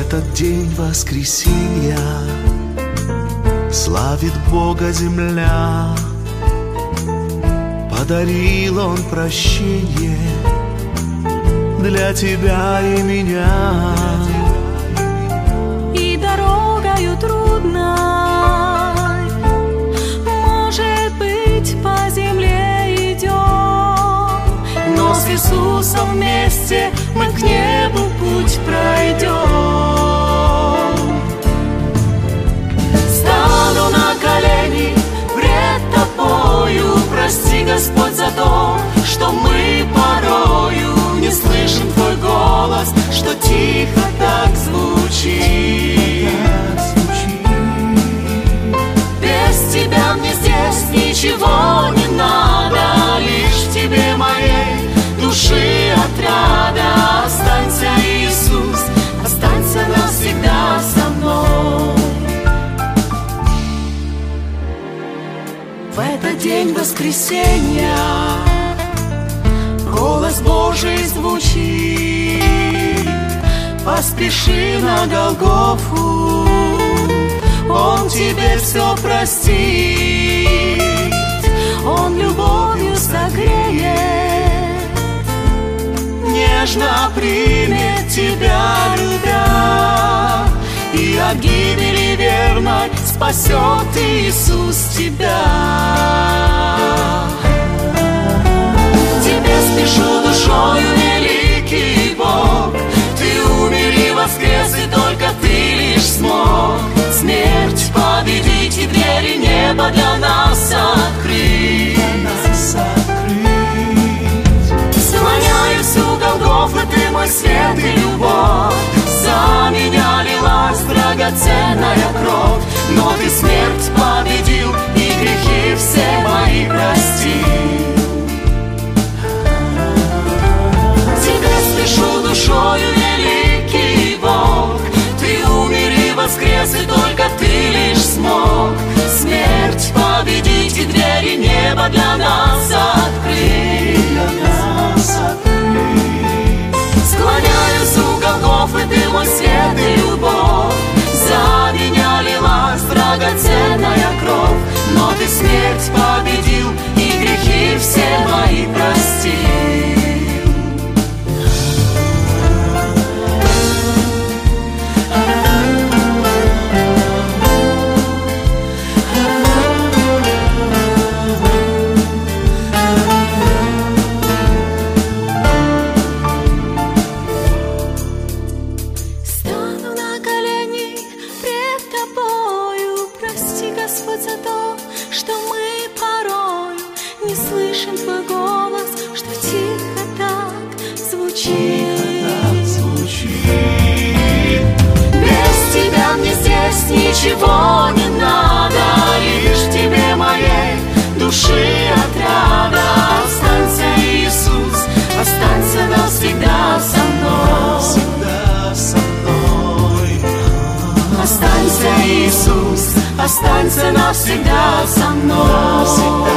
этот день воскресенья славит Бога земля. Подарил Он прощение для тебя и меня. И дорогою трудной, может быть, по земле идем, но с Иисусом вместе мы к небу путь пройдем. Стану на колени пред Тобою, прости, Господь, за то, что мы порою не слышим Твой голос, что тихо так звучит. Без Тебя мне здесь ничего не надо, лишь в Тебе моей души отрада. Останься, Иисус, останься навсегда со мной. В этот день воскресенья голос Божий звучит: поспеши на Голгофу, Он тебе все простит, Он любовью согреет, нежно примет тебя, любя, и от гибели верной спасет Иисус тебя. Тебе спешу душою, великий Бог, Ты умер и воскрес, и только Ты лишь смог смерть победить и двери неба для нас открыть. Склоняюсь у Голгофы, Ты мой свет и любовь, за меня лилась драгоценная кровь, но Ты смерть победил и грехи все мои простил. Спешу душою, великий Бог, Ты умер и воскрес, и только Ты лишь смог смерть победить и двери неба для нас открыть. Склоняюсь у Голгофы, Ты мой свет и любовь, за меня лилась драгоценная кровь, но Ты смерть победил и грехи все мои простил. Господь, за то, что мы порою не слышим Твой голос, что тихо так звучит. Без Тебя мне здесь ничего не надо, лишь в Тебе моей души отрада. Останься, Иисус, останься навсегда со мной. Останься, Иисус, останься навсегда со мной.